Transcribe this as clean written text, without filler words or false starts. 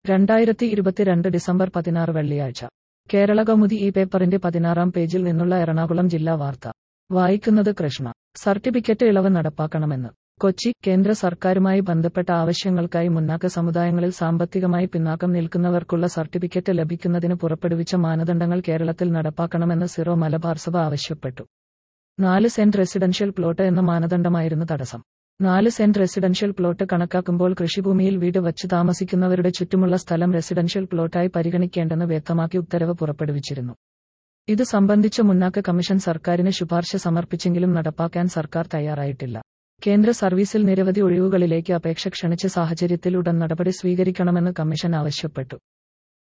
2022 December 16 വെള്ളിയാഴ്ച. കേരളകൗമുദി ഈ പേപ്പറിന്റെ 16-ാം പേജിൽ നിന്നുള്ള എറണാകുളം ജില്ലാ വാർത്ത. വായിക്കുന്നത് കൃഷ്ണ. സർട്ടിഫിക്കറ്റ് ഇളവ് നടപ്പാക്കണമെന്ന്. കൊച്ചി. കേന്ദ്ര സർക്കാരുമായി ബന്ധപ്പെട്ട ആവശ്യങ്ങൾക്കായി മുന്നാക്ക സമുദായങ്ങളിൽ സാമ്പത്തികമായി പിന്നാക്കം നിൽക്കുന്നവർക്കുള്ള സർട്ടിഫിക്കറ്റ് ലഭിക്കുന്നതിന് പുറപ്പെടുവിച്ച മാനദണ്ഡങ്ങൾ കേരളത്തിൽ നടപ്പാക്കണമെന്ന് സിറോ മലബാർ സഭ ആവശ്യപ്പെട്ടു. 4 സെന്റ് റെസിഡൻഷ്യൽ പ്ലോട്ട് എന്ന മാനദണ്ഡമായിരുന്നു തടസ്സം. 4 സെന്റ് റെസിഡൻഷ്യൽ പ്ലോട്ട് കണക്കാക്കുമ്പോൾ കൃഷിഭൂമിയിൽ വീട് വച്ച് താമസിക്കുന്നവരുടെ ചുറ്റുമുള്ള സ്ഥലം റെസിഡൻഷ്യൽ പ്ലോട്ടായി പരിഗണിക്കേണ്ടെന്ന് വ്യക്തമാക്കി ഉത്തരവ് പുറപ്പെടുവിച്ചിരുന്നു. ഇത് സംബന്ധിച്ച മുന്നാക്ക കമ്മീഷൻ സർക്കാരിന് ശുപാർശ സമർപ്പിച്ചെങ്കിലും നടപ്പാക്കാൻ സർക്കാർ തയ്യാറായിട്ടില്ല. കേന്ദ്ര സർവീസിൽ നിരവധി ഒഴിവുകളിലേക്ക് അപേക്ഷ ക്ഷണിച്ച സാഹചര്യത്തിൽ ഉടൻ നടപടി സ്വീകരിക്കണമെന്ന് കമ്മീഷൻ ആവശ്യപ്പെട്ടു.